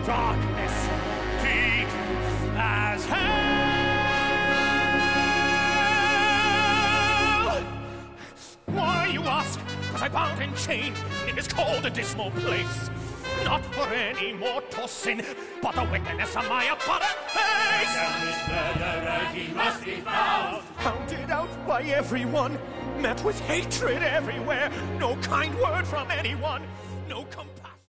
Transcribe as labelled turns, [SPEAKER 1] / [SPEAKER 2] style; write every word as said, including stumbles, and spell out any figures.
[SPEAKER 1] darkness, deep as hell. Why, you ask? 'Cause I bound and chained in this cold and dismal place. Not for any mortal sin, but the wickedness of my abhorrent face.
[SPEAKER 2] This murderer, he must be found.
[SPEAKER 1] Hounded out by everyone, met with hatred everywhere. No kind word from anyone, no compassion.